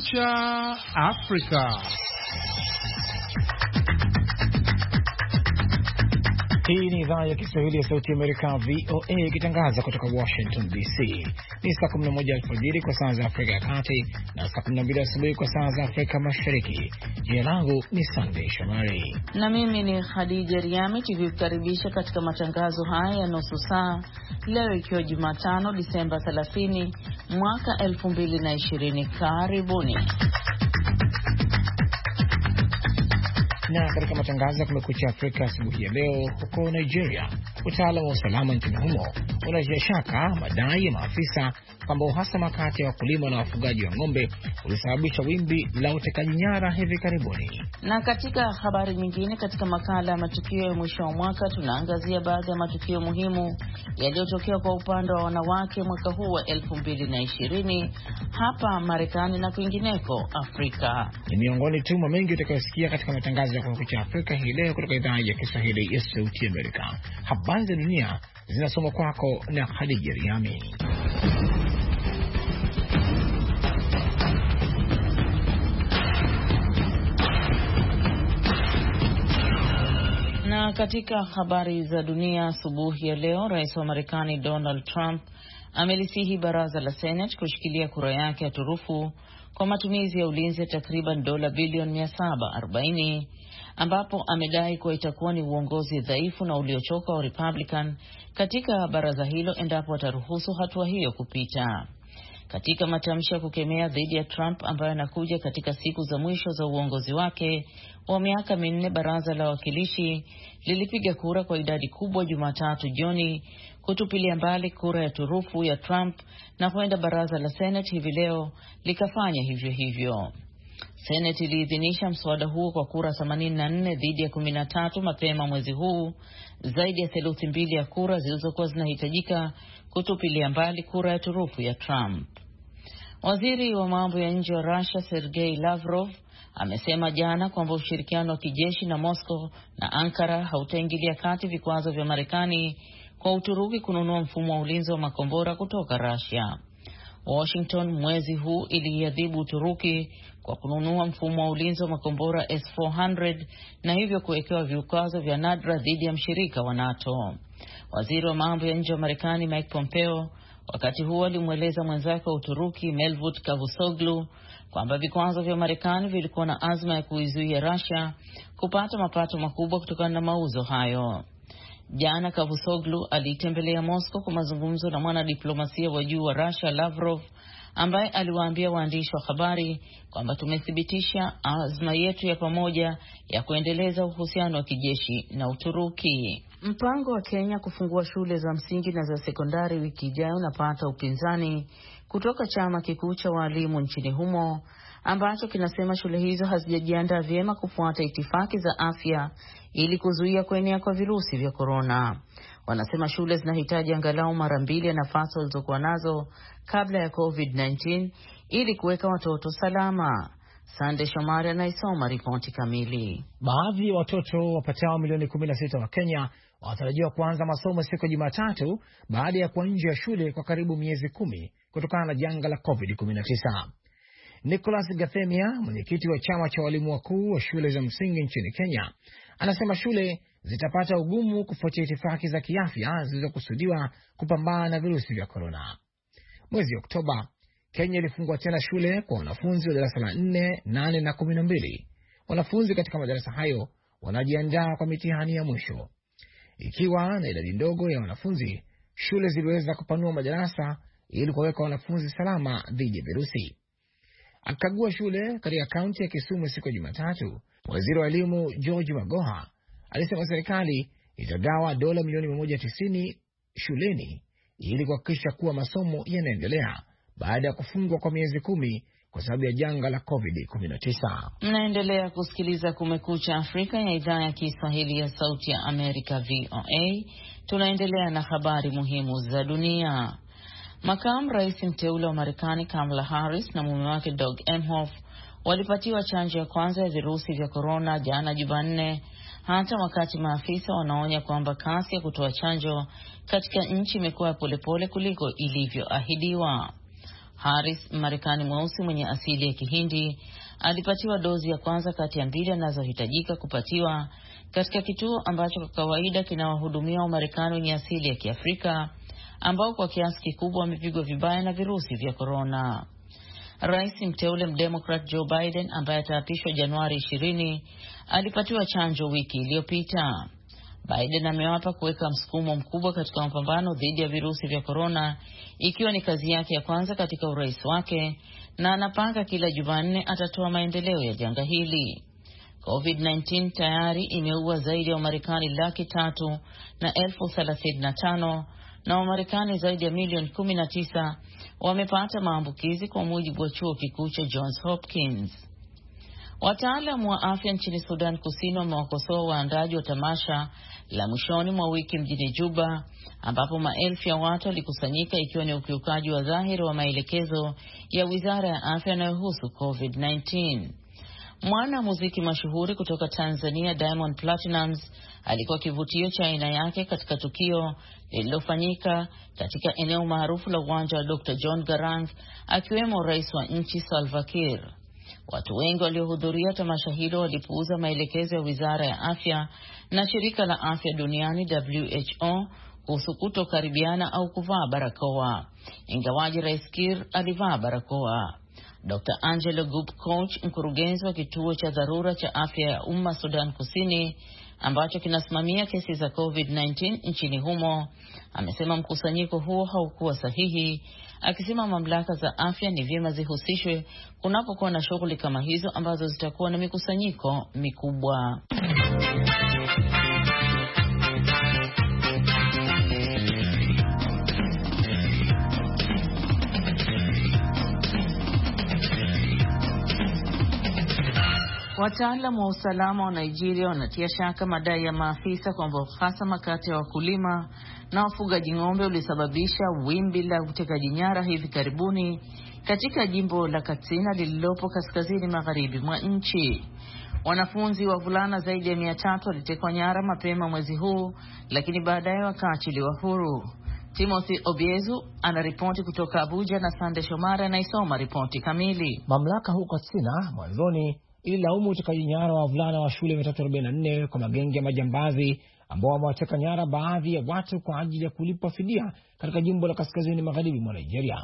Kumekucha Afrika. Hii ni idhaa ya Kiswahili ya Sauti ya Amerika, VOA, ikitangaza kutoka Washington DC. Ni saa 11 alfajiri kwa saa za Afrika ya Kati na saa 12 asubuhi kwa saa za Afrika Mashariki. Jina langu ni Sunday Shomari na mimi ni Khadija Riami, tukikukaribisha katika matangazo haya ya nusu saa leo, ikiwa Jumatano Disemba 30 mwaka 2020. Karibuni. Na katika matangazo ya Kumekucha Afrika asubuhi ya leo, huko Nigeria, utawala wa usalama nchini humo unatia shaka madai ya maafisa kwamba uhasama kati ya wakulima na wafugaji wa ng'ombe ulisababisha wimbi la utekaji nyara hivi karibuni. Na katika habari nyingine, katika makala ya matukio ya mwisho wa mwaka, tunaangazia baadhi ya matukio muhimu yaliyotokea kwa upande wa wanawake mwaka huu wa 2020 hapa Marekani na kwingineko Afrika. Ni miongoni tu mwa mengi utakayosikia katika matangazo ya Kumekucha Afrika hii leo kutoka idhaa ya Kiswahili ya Sauti ya Amerika. Habari za dunia zinasoma kwako na Khadija Riami. Na katika habari za dunia asubuhi ya leo, Rais wa Marekani Donald Trump amelisihi baraza la Senate kushikilia kura yake ya turufu kwa matumizi ya ulinzi ya takriban dola bilioni 740, ambapo amedai kuwa itakuwa ni uongozi dhaifu na uliochoka wa Republican katika baraza hilo endapo wataruhusu hatua hiyo kupita. Katika matamshi ya kukemea dhidi ya Trump ambayo yanakuja katika siku za mwisho za uongozi wake wa miaka minne, baraza la wawakilishi lilipiga kura kwa idadi kubwa Jumatatu jioni kutupilia mbali kura ya turufu ya Trump, na huenda baraza la Senate hivi leo likafanya hivyo hivyo. Senate iliidhinisha mswada huo kwa kura 84 dhidi ya 13 mapema mwezi huu, zaidi ya theluthi mbili ya kura zilizokuwa zinahitajika kutupilia mbali kura ya turufu ya Trump. Waziri wa mambo ya nje wa Russia Sergei Lavrov amesema jana kwamba ushirikiano wa kijeshi na Moscow na Ankara hautaingilia kati vikwazo vya Marekani kwa Uturuki kununua mfumo wa ulinzi wa makombora kutoka Russia. Washington mwezi huu iliadhibu Uturuki kwa kununua mfumo wa ulinzi wa makombora S-400 na hivyo kuwekewa vikwazo vya nadra dhidi ya mshirika wa NATO. Waziri wa mambo ya nje wa Marekani Mike Pompeo wakati huo alimweleza mwenzake wa Uturuki Mevlut Cavusoglu kwamba vikwazo vya Marekani vilikuwa na azma ya kuizuia Russia kupata mapato makubwa kutokana na mauzo hayo. Jana Cavusoglu alitembelea Moscow kwa mazungumzo na mwanadiplomasia wa juu wa Russia Lavrov, ambaye aliwaambia waandishi wa habari kwamba tumethibitisha azma yetu ya pamoja ya kuendeleza uhusiano wa kijeshi na Uturuki. Mpango wa Kenya kufungua shule za msingi na za sekondari wiki ijayo unapata upinzani kutoka chama kikuu cha walimu nchini humo, ambacho kinasema shule hizo hazijajiandaa vyema kufuata itifaki za afya ili kuzuia kuenea kwa virusi vya korona. Wanasema shule zinahitaji angalau mara 2 ya nafasi walizokuwa nazo kabla ya COVID-19 ili kuweka watoto salama. Sande Shomari anaisoma ripoti kamili. Baadhi ya watoto wapatao milioni 16 wa Kenya wanatarajiwa kuanza masomo siku ya Jumatatu baada ya kuwa nje ya shule kwa karibu miezi 10 kutokana na janga la COVID-19. Nicholas Gathemia, mwenyekiti wa chama cha walimu wakuu wa shule za msingi nchini Kenya, anasema shule zitapata ugumu kufuatia itifaki za kiafya zilizokusudiwa kupambana na virusi vya korona. Mwezi Oktoba, Kenya ilifungua tena shule kwa wanafunzi wa darasa la 4, 8 na 12. Wanafunzi katika madarasa hayo wanajiandaa kwa mitihani ya mwisho. Ikiwa na idadi ndogo ya wanafunzi, shule ziliweza kupanua madarasa ili kuweka wanafunzi salama dhidi ya virusi. Akagua shule katika kaunti ya Kisumu siku ya Jumatatu, waziri wa elimu George Magoha alisema serikali itagawa dola milioni 190 shuleni ili kuhakikisha kuwa masomo yanaendelea baada ya kufungwa kwa miezi 10 kwa sababu ya janga la COVID-19. Mnaendelea kusikiliza Kumekucha Afrika ya idhaa ya Kiswahili ya Sauti ya Amerika, VOA. Tunaendelea na habari muhimu za dunia. Makamu rais mteule wa Marekani Kamala Harris na mume wake Doug Emhoff walipatiwa chanjo ya kwanza ya virusi vya korona jana Jumanne, hata wakati maafisa wanaonya kwamba kasi ya kutoa chanjo katika nchi imekuwa polepole kuliko ilivyoahidiwa. Harris, Marekani mweusi mwenye asili ya Kihindi, alipatiwa dozi ya kwanza kati ya 2 anazohitajika kupatiwa katika kituo ambacho kwa kawaida kinawahudumia Wamarekani wenye asili ya Kiafrika ambao kwa kiasi kikubwa wamepigwa vibaya na virusi vya korona. Rais mteule mdemokrat Joe Biden ambaye ataapishwa Januari 20 alipatiwa chanjo wiki iliyopita. Biden amewapa kuweka msukumo mkubwa katika mapambano dhidi ya virusi vya korona, ikiwa ni kazi yake ya kwanza katika urais wake, na anapanga kila Jumanne atatoa maendeleo ya janga hili. COVID-19 tayari imeua zaidi ya Wamarekani 335,035 na Wamarekani zaidi ya milioni 19 wamepata maambukizi kwa mujibu wa chuo kikuu cha Johns Hopkins. Wataalamu wa afya nchini Sudan Kusini wamewakosoa waandaji wa tamasha la mwishoni mwa wiki mjini Juba, ambapo maelfu ya watu walikusanyika, ikiwa ni ukiukaji wa dhahiri wa maelekezo ya Wizara ya Afya yanayohusu COVID-19. Mwana muziki mashuhuri kutoka Tanzania Diamond Platnumz alikuwa kivutio cha aina yake katika tukio lililofanyika katika eneo maarufu la uwanja wa Dr. John Garang, akiwemo rais wa nchi Salva Kiir. Watu wengi waliohudhuria tamasha hilo walipuuza maelekezo ya Wizara ya Afya na Shirika la Afya Duniani WHO kuhusu kutokaribiana au kuvaa barakoa, ingawaji Rais Kiir alivaa barakoa. Dr. Angelo Gubkoch, mkurugenzi wa kituo cha dharura cha afya ya umma Sudan Kusini ambacho kinasimamia kesi za COVID-19 nchini humo, amesema mkusanyiko huo haukuwa sahihi, akisema mamlaka za afya ni vyema zihusishwe kunapokuwa na shughuli kama hizo ambazo zitakuwa na mikusanyiko mikubwa. Wataalamu wa usalama wa Nigeria wanatia shaka madai ya maafisa kwamba uhasama kati ya wakulima na wafugaji ng'ombe ulisababisha wimbi la utekaji nyara hivi karibuni katika jimbo la Katsina lililopo kaskazini magharibi mwa nchi. Wanafunzi wavulana zaidi ya 300 walitekwa nyara mapema mwezi huu, lakini baadaye wakaachiliwa huru. Timothy Obiezu anaripoti kutoka Abuja na Sande Shomari anaisoma ripoti kamili. Mamlaka huko Katsina mwanzoni ililaumu utekaji nyara wa wavulana wa shule 344 kwa magenge ya majambazi ambao wamewateka nyara baadhi ya watu kwa ajili ya kulipwa fidia katika jimbo la kaskazini magharibi mwa Nigeria.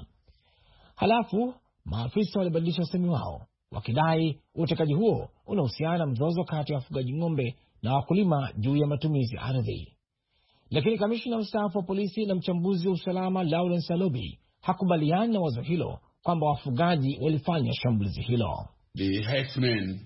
Halafu maafisa walibadilisha usemi wao wakidai utekaji huo unahusiana na mzozo kati ya wafugaji ng'ombe na wakulima juu ya matumizi ya ardhi. Lakini kamishna mstaafu wa polisi na mchambuzi wa usalama Lawrence Alobi hakubaliana na wazo hilo kwamba wafugaji walifanya shambulizi hilo. The herdsmen,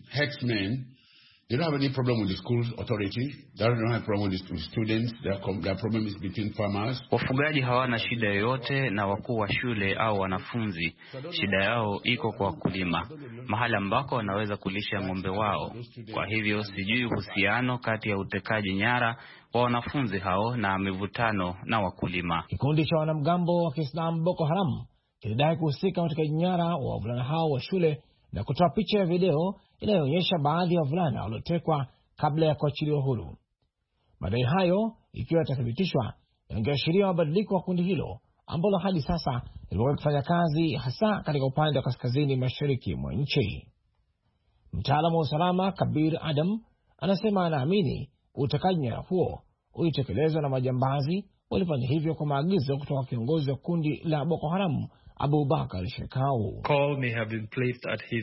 they don't have any problem with the school authority. They don't have problem with the students. Their problem is between farmers. Wafugaji hawana shida yoyote na wakuu wa shule au wanafunzi. Shida yao iko kwa wakulima, mahali ambako wanaweza kulisha ng'ombe wao. Kwa hivyo sijui uhusiano kati ya utekaji nyara wa wanafunzi hao na mivutano na wakulima. Kikundi cha wanamgambo wa Kiislamu Boko Haram kilidai kuhusika na utekaji nyara wa wavulana hao wa shule na kutoa picha ya video inayoonyesha baadhi ya wavulana waliotekwa kabla ya kuachiliwa huru. Madai hayo, ikiwa yatathibitishwa, yangeashiria mabadiliko wa kundi hilo ambalo hadi sasa limekuwa likifanya kazi hasa katika upande wa kaskazini mashariki mwa nchi. Mtaalamu wa usalama Kabir Adam anasema anaamini utekaji nyara huo ulitekelezwa na majambazi walifanya hivyo kwa maagizo kutoka kiongozi wa kundi la Boko Haram Abu Bakar Shekau. Call may have been placed at his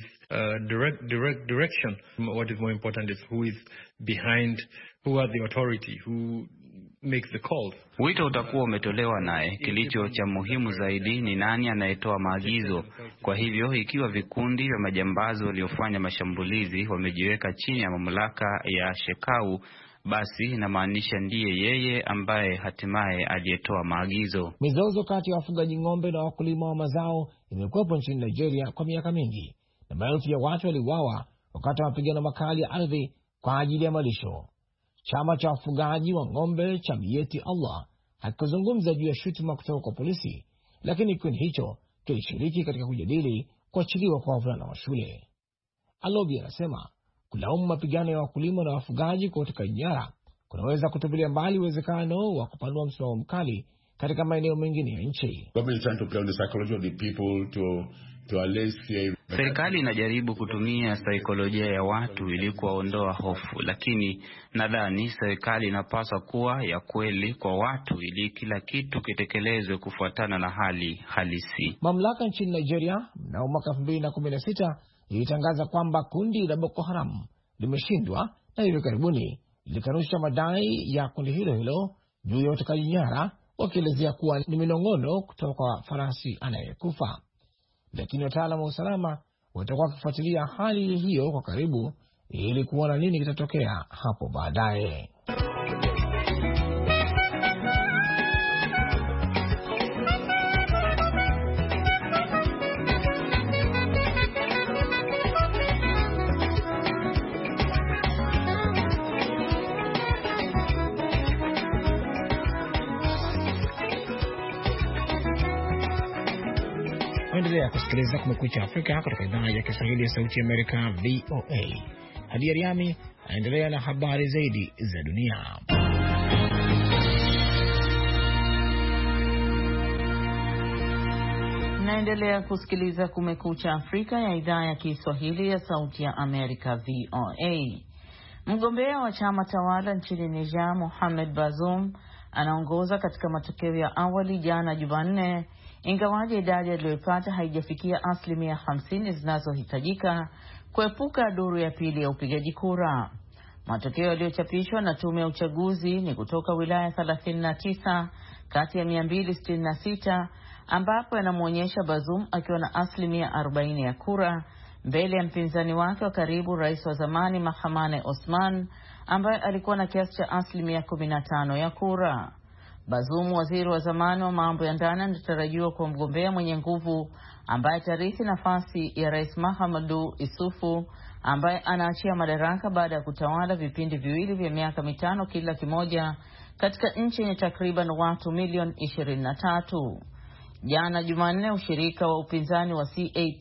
direct direction. What is more important is who is behind, who are the authority, who makes the calls. Wito utakuwa umetolewa naye. Kilicho cha muhimu zaidi ni nani anayetoa maagizo. Kwa hivyo ikiwa vikundi vya majambazi waliofanya mashambulizi wamejiweka chini ya mamlaka ya Shekau, basi inamaanisha ndiye yeye ambaye hatimaye aliyetoa maagizo. Mizozo kati ya wafugaji ng'ombe na wakulima wa mazao imekuwepo nchini Nigeria kwa miaka mingi, na maelfu ya watu waliuawa wakati wa mapigano makali ya ardhi kwa ajili ya malisho. Chama cha wafugaji wa ng'ombe cha Mieti Allah hakizungumza juu ya shutuma kutoka kwa polisi, lakini kikundi hicho kilishiriki katika kujadili kuachiliwa kwa wavulana wa shule. Alobi anasema kulaumu mapigano ya wakulima na wafugaji kwa utekaji nyara kunaweza kutupilia mbali uwezekano wa kupanua msimamo mkali katika maeneo mengine ya nchi. Serikali inajaribu kutumia saikolojia ya watu ili kuwaondoa hofu, lakini nadhani serikali inapaswa kuwa ya kweli kwa watu ili kila kitu kitekelezwe kufuatana na hali halisi. Mamlaka nchini Nigeria mnamo mwaka 2016 ilitangaza kwamba kundi la Boko Haram limeshindwa na hivi karibuni ilikanusha madai ya kundi hilo juu ya utekaji nyara, wakielezea kuwa ni minong'ono kutoka kwa farasi anayekufa. Lakini wataalamu wa usalama watakuwa wakifuatilia hali hiyo kwa karibu ili kuona nini kitatokea hapo baadaye. Endelea kusikiliza Kumekucha Afrika kutoka idhaa ya Kiswahili ya Sauti ya Amerika, VOA. Hadi Ariami anaendelea na habari zaidi za dunia. Naendelea kusikiliza Kumekucha Afrika ya idhaa ya Kiswahili ya Sauti ya Amerika, VOA. Mgombea wa chama tawala nchini Niger, Mohamed Bazoum, anaongoza katika matokeo ya awali jana Jumanne, ingawaje idadi aliyopata haijafikia 50% zinazohitajika kuepuka duru ya pili ya upigaji kura. Matokeo yaliyochapishwa na tume ya uchaguzi ni kutoka wilaya 39 kati ya 266, ambapo yanamuonyesha Bazoum akiwa na 40% ya kura mbele ya mpinzani wake wa karibu, rais wa zamani Mahamane Osman, ambaye alikuwa na kiasi cha 15% ya kura. Bazoum, waziri wa zamani wa mambo ya ndani, anatarajiwa kwa mgombea mwenye nguvu ambaye tarithi nafasi ya rais Mahamadou Issoufou, ambaye anaachia madaraka baada ya kutawala vipindi viwili vya miaka 5 kila kimoja katika nchi yenye takriban watu milioni 23. Jana Jumanne, ushirika wa upinzani wa CAP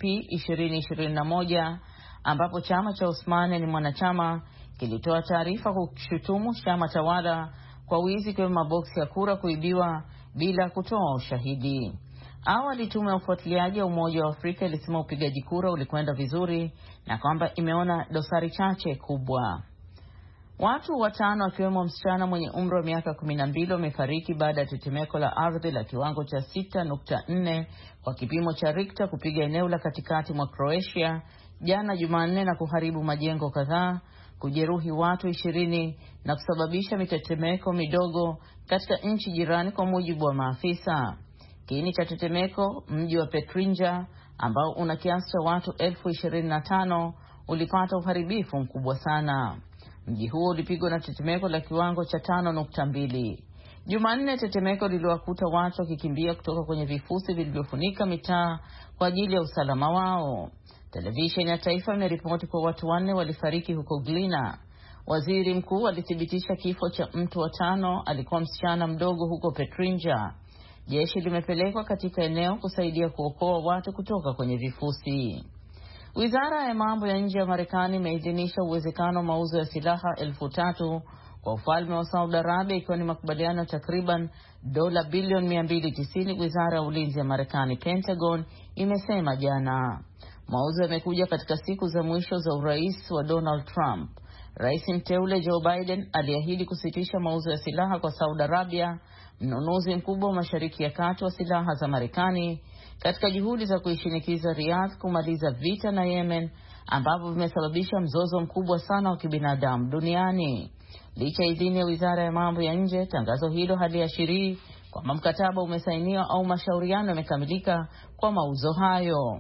2021, ambapo chama cha Osmane ni mwanachama, kilitoa taarifa kushutumu chama tawala kwa wizi kwa maboksi ya kura kuibiwa bila kutoa ushahidi. Awali tume ya ufuatiliaji ya Umoja wa Afrika ilisema upigaji kura ulikwenda vizuri na kwamba imeona dosari chache kubwa. Watu 5 wakiwemo msichana mwenye umri wa miaka 12 wamefariki baada ya tetemeko la ardhi la kiwango cha 6.4 kwa kipimo cha Richter kupiga eneo la katikati mwa Croatia jana Jumanne na kuharibu majengo kadhaa, kujeruhi watu 20 na kusababisha mitetemeko midogo katika nchi jirani, kwa mujibu wa maafisa. Kiini cha tetemeko, mji wa Petrinja ambao una kiasi cha watu 25,000, ulipata uharibifu mkubwa sana. Mji huo ulipigwa na tetemeko la kiwango cha 5.2. Jumanne, tetemeko liliwakuta watu wakikimbia kutoka kwenye vifusi vilivyofunika mitaa kwa ajili ya usalama wao. Televisheni ya taifa imeripoti kwa watu 4 walifariki huko Glina. Waziri mkuu alithibitisha kifo cha mtu wa 5, alikuwa msichana mdogo huko Petrinja. Jeshi limepelekwa katika eneo kusaidia kuokoa watu kutoka kwenye vifusi. Wizara ya mambo ya nje ya Marekani imeidhinisha uwezekano wa mauzo ya silaha 3,000 kwa ufalme wa Saudi Arabia, ikiwa ni makubaliano takriban dola bilioni 290, wizara ya ulinzi ya Marekani, Pentagon, imesema jana. Mauzo yamekuja katika siku za mwisho za urais wa Donald Trump. Rais mteule Joe Biden aliahidi kusitisha mauzo ya silaha kwa Saudi Arabia, mnunuzi mkubwa wa Mashariki ya Kati wa silaha za Marekani, katika juhudi za kuishinikiza Riyadh kumaliza vita na Yemen ambavyo vimesababisha mzozo mkubwa sana wa kibinadamu duniani. Licha ya idhini ya wizara ya mambo ya nje, tangazo hilo haliashirii kwamba mkataba umesainiwa au mashauriano yamekamilika kwa mauzo hayo.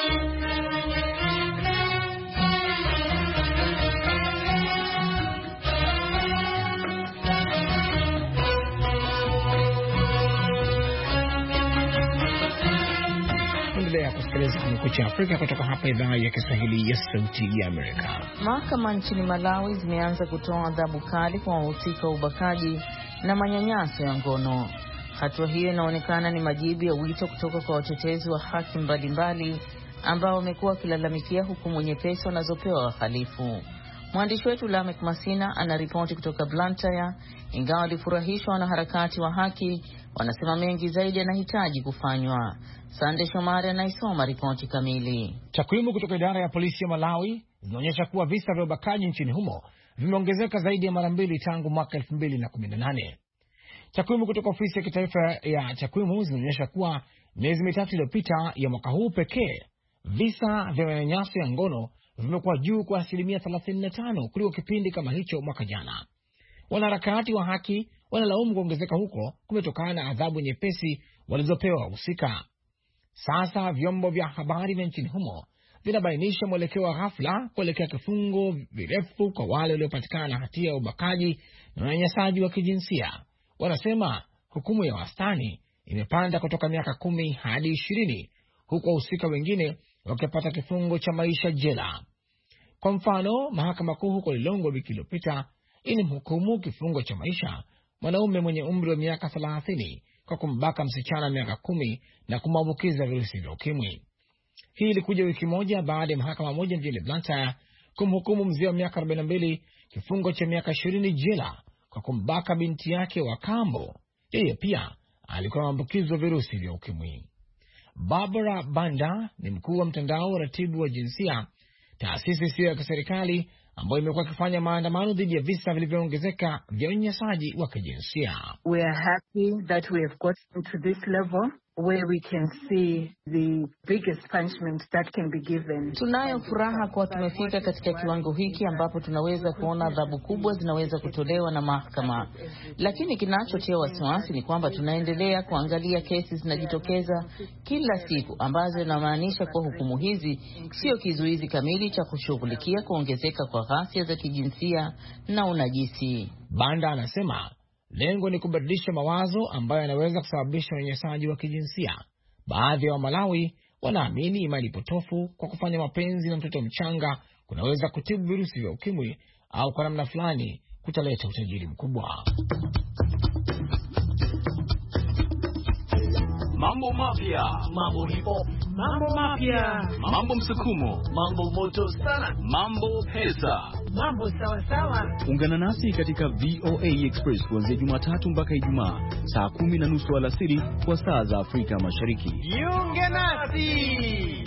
Endelea kusikiliza Kumekucha Afrika kutoka hapa idhaa ya Kiswahili ya Sauti ya Amerika. Mahakama nchini Malawi zimeanza kutoa adhabu kali kwa wahusika wa ubakaji na manyanyaso ya ngono. Hatua hiyo inaonekana ni majibu ya wito kutoka kwa watetezi wa haki mbalimbali ambao wamekuwa wakilalamikia hukumu nyepesi wanazopewa wahalifu. Mwandishi wetu Lamek Masina anaripoti kutoka Blantyre. Ingawa walifurahishwa na harakati wa haki, wanasema mengi zaidi yanahitaji kufanywa. Sande Shomari anaisoma ripoti kamili. Takwimu kutoka idara ya polisi ya Malawi zinaonyesha kuwa visa vya ubakaji nchini humo vimeongezeka zaidi ya mara 2 tangu mwaka 2018. Takwimu kutoka ofisi ya kitaifa ya takwimu zinaonyesha kuwa miezi mitatu iliyopita ya mwaka huu pekee, visa vya manyanyaso ya ngono vimekuwa juu kwa 35% kuliko kipindi kama hicho mwaka jana. Wanaharakati wa haki wanalaumu kuongezeka huko kumetokana na adhabu nyepesi walizopewa wahusika. Sasa vyombo vya habari vya nchini humo vinabainisha mwelekeo wa ghafla kuelekea kifungo virefu kwa wale waliopatikana na hatia ya ubakaji na unyanyasaji wa kijinsia. Wanasema hukumu ya wastani imepanda kutoka miaka 10 hadi 20, huku wahusika wengine wakipata kifungo cha maisha jela. Kwa mfano, mahakama kuu huko Lilongwe wiki iliyopita ilimhukumu kifungo cha maisha mwanaume mwenye umri wa miaka 30 kwa kumbaka msichana miaka 10 na kumwambukiza virusi vya ukimwi. Hii ilikuja wiki moja baada ya mahakama moja mjini Blantyre kumhukumu mzee wa miaka 42 kifungo cha miaka 20 jela kwa kumbaka binti yake wa kambo. Yeye pia alikuwa maambukizo virusi vya ukimwi. Barbara Banda ni mkuu wa mtandao wa ratibu wa jinsia, taasisi isiyo ya kiserikali ambayo imekuwa ikifanya maandamano dhidi ya visa vilivyoongezeka vya unyanyasaji wa kijinsia. We are happy that we have gotten to this level where we can see the biggest punishment that can be given. Tunayo furaha kwa tumefika katika kiwango hiki ambapo tunaweza kuona adhabu kubwa zinaweza kutolewa na mahakama. Lakini kinachotia wasiwasi ni kwamba tunaendelea kuangalia kesi zinajitokeza kila siku ambazo inamaanisha kwa hukumu hizi sio kizuizi kamili cha kushughulikia kuongezeka kwa ghasia za kijinsia na unajisi. Banda anasema lengo ni kubadilisha mawazo ambayo yanaweza kusababisha unyanyasaji wa kijinsia. Baadhi ya Wamalawi wanaamini imani potofu kwa kufanya mapenzi na mtoto mchanga kunaweza kutibu virusi vya ukimwi au kwa namna fulani kutaleta utajiri mkubwa. Mambo mapya, mambo hipo, Mambo mapya, mambo msukumo, mambo moto sana, mambo pesa, mambo sawa sawa. Ungana nasi katika VOA Express kuanzia Jumatatu mpaka Ijumaa saa 10:30 alasiri kwa saa za Afrika Mashariki. Jiunge nasi.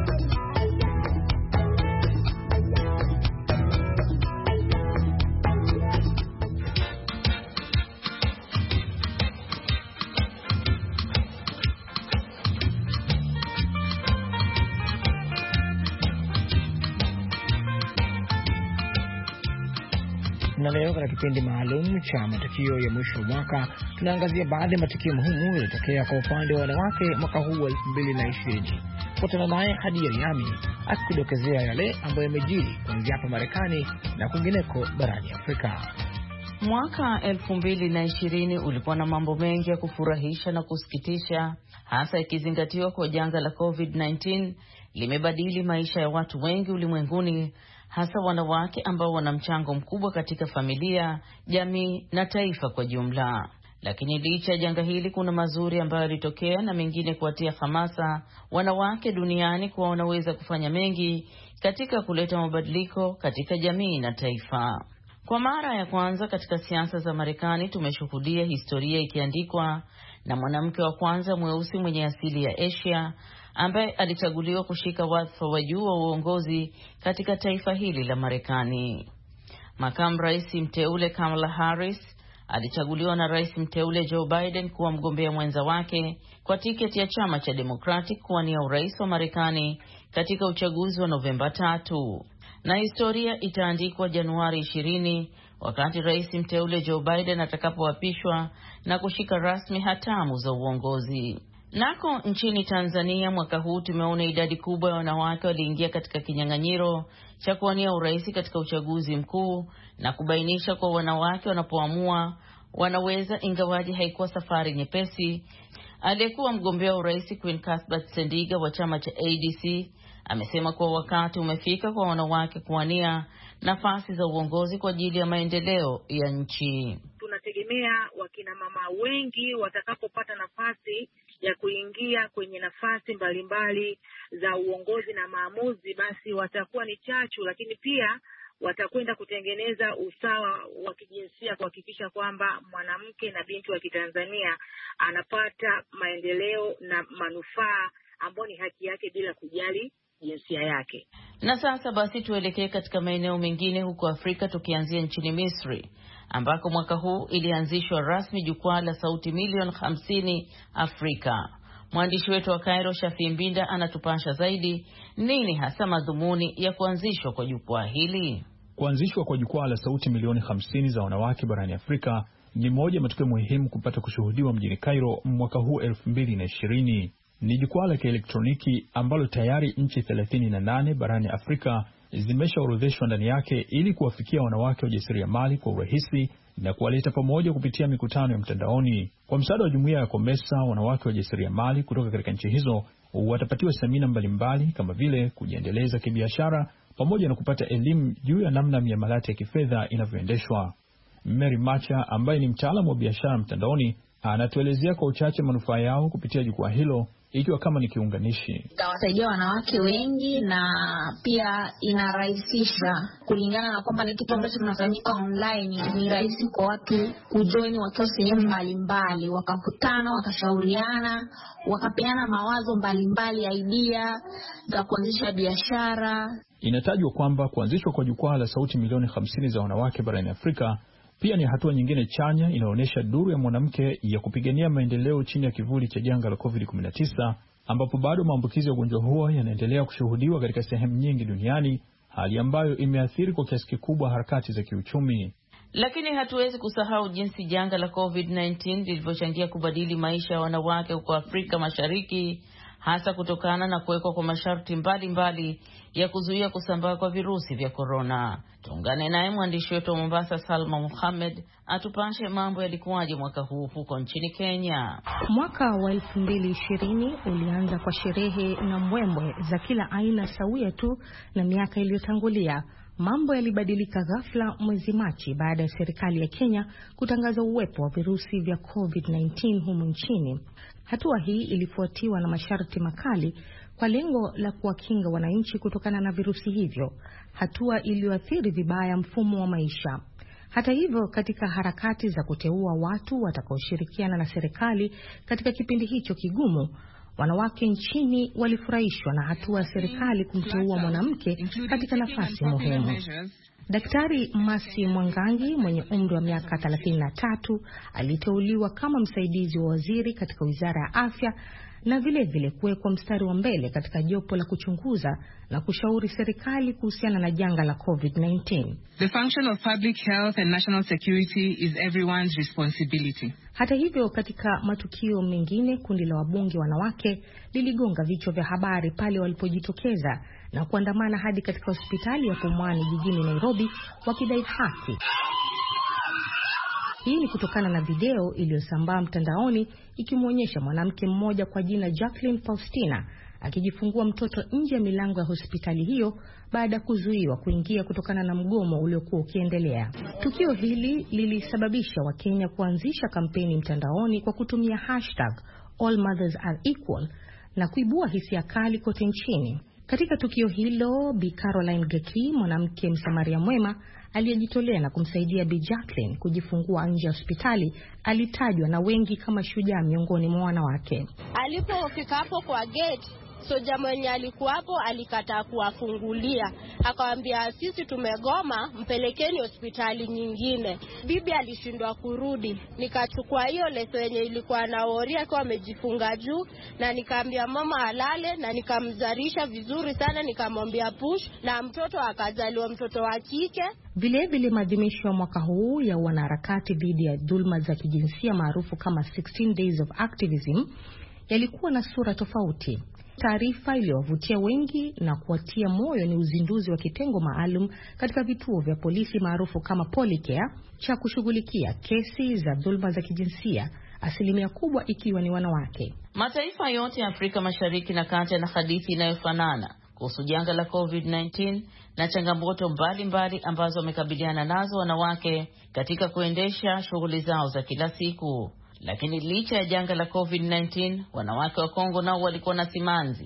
Na leo katika kipindi maalum cha matukio ya mwisho wa mwaka tunaangazia baadhi ya matukio muhimu yaliyotokea kwa upande wa wanawake mwaka huu wa 2020. Kutana naye Hadi Yariami akikudokezea yale ambayo yamejiri kuanzia hapa Marekani na kwingineko barani Afrika. Mwaka 2020 ulikuwa na mambo mengi ya kufurahisha na kusikitisha, hasa ikizingatiwa kwa janga la COVID-19 limebadili maisha ya watu wengi ulimwenguni, hasa wanawake ambao wana mchango mkubwa katika familia, jamii na taifa kwa jumla. Lakini licha ya janga hili kuna mazuri ambayo yalitokea na mengine kuwatia hamasa wanawake duniani kuwa wanaweza kufanya mengi katika kuleta mabadiliko katika jamii na taifa. Kwa mara ya kwanza katika siasa za Marekani tumeshuhudia historia ikiandikwa na mwanamke wa kwanza mweusi mwenye asili ya Asia ambaye alichaguliwa kushika wadhifa wa juu wa uongozi katika taifa hili la Marekani. Makamu rais mteule Kamala Harris alichaguliwa na rais mteule Joe Biden kuwa mgombea mwenza wake kwa tiketi ya chama cha Democratic kuwania urais wa Marekani katika uchaguzi wa Novemba 3. Na historia itaandikwa Januari 20 wakati rais mteule Joe Biden atakapoapishwa na kushika rasmi hatamu za uongozi. Nako nchini Tanzania mwaka huu tumeona idadi kubwa ya wanawake waliingia katika kinyang'anyiro cha kuwania urais katika uchaguzi mkuu na kubainisha kwa wanawake wanapoamua wanaweza, ingawaji haikuwa safari nyepesi. Aliyekuwa mgombea urais Queen Cuthbert Sendiga wa chama cha ADC amesema kuwa wakati umefika kwa wanawake kuwania nafasi za uongozi kwa ajili ya maendeleo ya nchi. Tunategemea wakina mama wengi watakapopata nafasi ya kuingia kwenye nafasi mbalimbali za uongozi na maamuzi, basi watakuwa ni chachu, lakini pia watakwenda kutengeneza usawa wa kijinsia, kuhakikisha kwamba mwanamke na binti wa Kitanzania anapata maendeleo na manufaa ambayo ni haki yake bila kujali jinsia yake. Na sasa basi tuelekee katika maeneo mengine huko Afrika, tukianzia nchini Misri ambako mwaka huu ilianzishwa rasmi jukwaa la sauti milioni 50 Afrika. Mwandishi wetu wa Cairo Shafi Mbinda anatupasha zaidi nini hasa madhumuni ya kuanzishwa kwa jukwaa hili. Kuanzishwa kwa jukwaa la sauti milioni 50 za wanawake barani Afrika ni moja matukio muhimu kupata kushuhudiwa mjini Cairo mwaka huu 2020. Ni jukwaa la kielektroniki ambalo tayari nchi 38 barani Afrika zimeshaorodheshwa ndani yake ili kuwafikia wanawake wajasiriamali kwa urahisi na kuwaleta pamoja kupitia mikutano ya mtandaoni. Kwa msaada wa jumuiya ya COMESA, wanawake wajasiriamali kutoka katika nchi hizo watapatiwa semina mbalimbali kama vile kujiendeleza kibiashara pamoja na kupata elimu juu ya namna miamalati ya kifedha inavyoendeshwa. Mary Macha ambaye ni mtaalamu wa biashara mtandaoni anatuelezea kwa uchache manufaa yao kupitia jukwaa hilo, ikiwa kama ni kiunganishi. Itawasaidia wanawake wengi na pia inarahisisha kulingana na kwamba ni kitu ambacho kinafanyika online. Ni rahisi kwa watu kujoin wakiwa sehemu mbalimbali, wakakutana, wakashauriana, wakapeana mawazo mbalimbali, idea za kuanzisha biashara. Inatajwa kwamba kuanzishwa kwa jukwaa la sauti milioni 50 za wanawake barani Afrika pia ni hatua nyingine chanya inaonyesha duru ya mwanamke ya kupigania maendeleo chini ya kivuli cha janga la COVID-19, ambapo bado maambukizi ya ugonjwa huo yanaendelea kushuhudiwa katika sehemu nyingi duniani, hali ambayo imeathiri kwa kiasi kikubwa harakati za kiuchumi. Lakini hatuwezi kusahau jinsi janga la COVID-19 lilivyochangia kubadili maisha ya wanawake huko Afrika Mashariki, hasa kutokana na kuwekwa kwa masharti mbalimbali ya kuzuia kusambaa kwa virusi vya korona. Tuungane naye mwandishi wetu wa Mombasa Salma Muhammad atupashe mambo yalikuwaje mwaka huu huko nchini Kenya. Mwaka wa 2020 ulianza kwa sherehe na mbwembwe za kila aina sawia tu na miaka iliyotangulia. Mambo yalibadilika ghafla mwezi Machi baada ya serikali ya Kenya kutangaza uwepo wa virusi vya COVID-19 humu nchini. Hatua hii ilifuatiwa na masharti makali kwa lengo la kuwakinga wananchi kutokana na virusi hivyo, hatua iliyoathiri vibaya mfumo wa maisha. Hata hivyo, katika harakati za kuteua watu watakaoshirikiana na serikali katika kipindi hicho kigumu, wanawake nchini walifurahishwa na hatua ya serikali kumteua mwanamke katika nafasi muhimu. Daktari Masi Mwangangi mwenye umri wa miaka 33 aliteuliwa kama msaidizi wa waziri katika Wizara ya Afya na vile kuwekwa mstari wa mbele katika jopo la kuchunguza na kushauri serikali kuhusiana na janga la COVID-19. The function of public health and national security is everyone's responsibility. Hata hivyo, katika matukio mengine, kundi la wabunge wanawake liligonga vichwa vya habari pale walipojitokeza na kuandamana hadi katika hospitali ya Pumwani jijini Nairobi wakidai haki. Hii ni kutokana na video iliyosambaa mtandaoni ikimwonyesha mwanamke mmoja kwa jina Jacqueline Faustina akijifungua mtoto nje ya milango ya hospitali hiyo baada ya kuzuiwa kuingia kutokana na mgomo uliokuwa ukiendelea. Tukio hili lilisababisha Wakenya kuanzisha kampeni mtandaoni kwa kutumia #AllMothersAreEqual na kuibua hisia kali kote nchini. Katika tukio hilo, Bi Caroline Geki, mwanamke msamaria mwema aliyejitolea na kumsaidia Bi Jacqueline kujifungua nje ya hospitali, alitajwa na wengi kama shujaa miongoni mwa wanawake. Alipofika hapo kwa gate, soja mwenye alikuwa hapo alikataa kuwafungulia. Akamwambia, sisi tumegoma, mpelekeni hospitali nyingine. Bibi alishindwa kurudi. Nikachukua hiyo leso yenye ilikuwa na oria kwa amejifunga juu na nikaambia mama alale na nikamzarisha vizuri sana, nikamwambia push na mtoto akazaliwa, mtoto wa kike. Vile maadhimisho ya mwaka huu ya wanaharakati dhidi ya dhulma za kijinsia maarufu kama 16 Days of Activism yalikuwa na sura tofauti. Taarifa iliyowavutia wengi na kuwatia moyo ni uzinduzi wa kitengo maalum katika vituo vya polisi maarufu kama Polycare cha kushughulikia kesi za dhulma za kijinsia, asilimia kubwa ikiwa ni wanawake. Mataifa yote ya Afrika Mashariki na Kati yana hadithi inayofanana kuhusu janga la COVID-19 na changamoto mbalimbali ambazo wamekabiliana nazo wanawake katika kuendesha shughuli zao za kila siku. Lakini licha ya janga la COVID-19, wanawake wa Kongo nao walikuwa na simanzi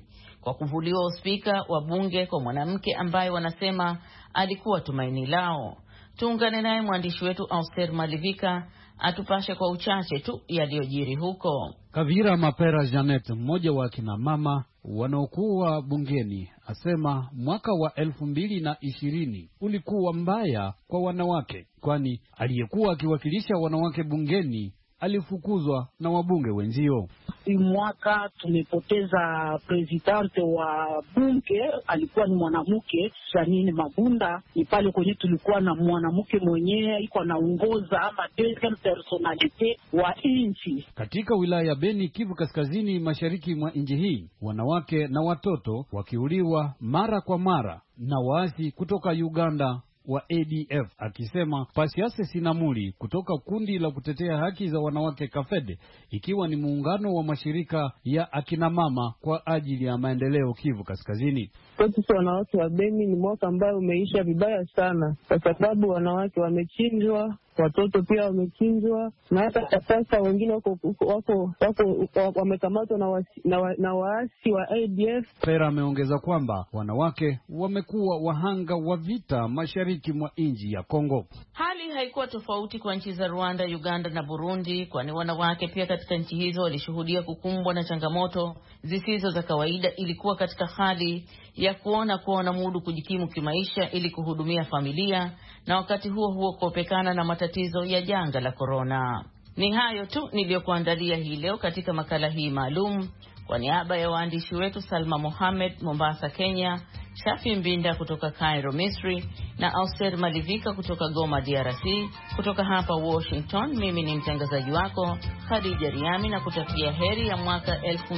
kwa kuvuliwa uspika wa bunge kwa mwanamke ambaye wanasema alikuwa tumaini lao. Tuungane naye mwandishi wetu Auster Malivika atupashe kwa uchache tu yaliyojiri huko. Kavira Mapera Janet, mmoja wa kina mama wanaokuwa bungeni, asema mwaka wa 2020 ulikuwa mbaya kwa wanawake, kwani aliyekuwa akiwakilisha wanawake bungeni alifukuzwa na wabunge wenzio. Mwaka tumepoteza presidente wa bunge, alikuwa ni mwanamke, Janine Mabunda. Ni pale kwenye tulikuwa na mwanamke mwenyewe iko anaongoza ama deuxième personnalité wa nchi. Katika wilaya ya Beni, Kivu Kaskazini, mashariki mwa nchi hii, wanawake na watoto wakiuliwa mara kwa mara na waasi kutoka Uganda wa ADF, akisema Pasiase Sinamuli kutoka kundi la kutetea haki za wanawake Kafede, ikiwa ni muungano wa mashirika ya akina mama kwa ajili ya maendeleo Kivu Kaskazini. Sisi wanawake wa Beni, ni mwaka ambao umeisha vibaya sana, kwa sababu wanawake wamechinjwa, watoto pia wamechinjwa, na hata sasa wengine wako wamekamatwa na waasi wa ADF. Pera ameongeza kwamba wanawake wamekuwa wahanga wa vita mashariki mwa nchi ya Kongo. Hali haikuwa tofauti kwa nchi za Rwanda, Uganda na Burundi, kwani wanawake pia katika nchi hizo walishuhudia kukumbwa na changamoto zisizo za kawaida. Ilikuwa katika hali ya kuona mudu kujikimu kimaisha ili kuhudumia familia, na wakati huo kuopekana na matatizo ya janga la korona. Ni hayo tu niliyokuandalia hii leo katika makala hii maalum. Kwa niaba ya waandishi wetu Salma Mohamed Mombasa Kenya, Shafi Mbinda kutoka Cairo Misri, na Auster Malivika kutoka Goma DRC, kutoka hapa Washington, mimi ni mtangazaji wako Khadija Riami, na kutakia heri ya mwaka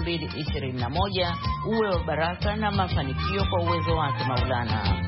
2021 uwe wa baraka na mafanikio kwa uwezo wake Maulana.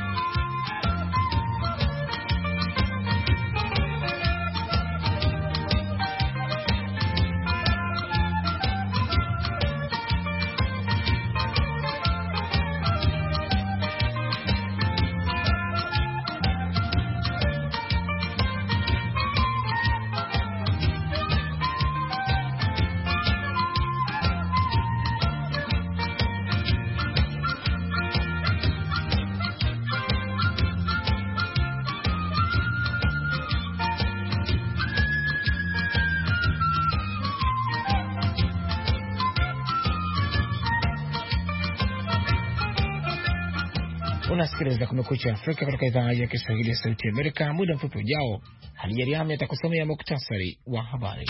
Unasikiliza Kumekucha Afrika kutoka idhaa ya Kiswahili ya Sauti ya Amerika. Muda mfupi ujao, Hadija Riami atakusomea muktasari wa habari.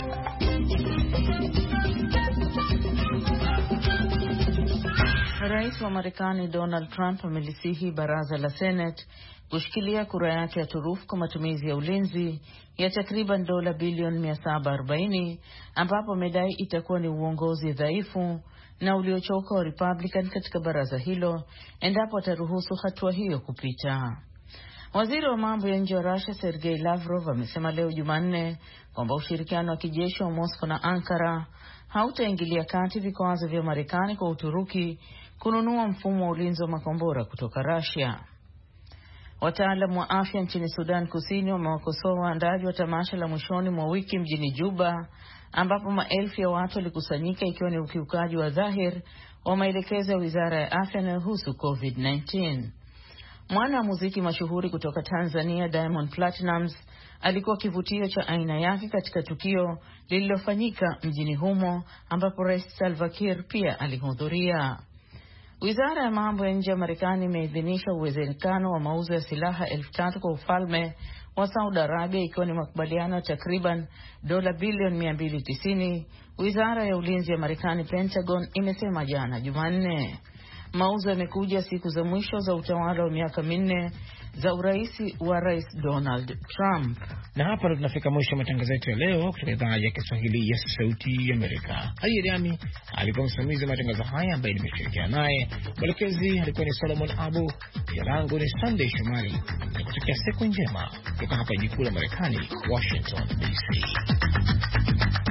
Rais wa Marekani Donald Trump amelisihi baraza la Senate kushikilia kura yake ya turufu kwa matumizi ya ulinzi ya takriban dola bilioni 740, ambapo medai itakuwa ni uongozi dhaifu na uliochoka wa Republican katika baraza hilo endapo ataruhusu hatua hiyo kupita. Waziri wa mambo ya nje wa Russia Sergei Lavrov amesema leo Jumanne kwamba ushirikiano wa kijeshi wa Moscow na Ankara hautaingilia kati vikwazo vya Marekani kwa Uturuki kununua mfumo wa ulinzi wa makombora kutoka Russia. Wataalamu wa afya nchini Sudan Kusini wamewakosoa waandaji wa tamasha la mwishoni mwa wiki mjini Juba, ambapo maelfu ya watu walikusanyika, ikiwa ni ukiukaji wa dhahir wa maelekezo ya Wizara ya Afya yanayohusu COVID-19. Mwana wa muziki mashuhuri kutoka Tanzania Diamond Platnumz alikuwa kivutio cha aina yake katika tukio lililofanyika mjini humo, ambapo Rais Salva Kiir pia alihudhuria. Wizara ya mambo ya nje ya Marekani imeidhinisha uwezekano wa mauzo ya silaha 3,000 kwa ufalme wa Saudi Arabia, ikiwa ni makubaliano ya takriban dola bilioni 290. Wizara ya ulinzi ya Marekani, Pentagon, imesema jana Jumanne. Mauzo yamekuja siku za mwisho za utawala wa miaka 4 za uraisi wa Rais Donald Trump. Na hapa ndo tunafika mwisho matangazo yetu ya leo kutoka idhaa ya Kiswahili ya Sauti ya Amerika. Hadija Riami alikuwa msimamizi wa matangazo haya ambaye nimeshirikiana naye. Mwelekezi alikuwa ni Solomon Abu. Jina langu ni Sunday Shomari. Nikutakia siku njema kutoka hapa jikuu la Marekani, Washington DC.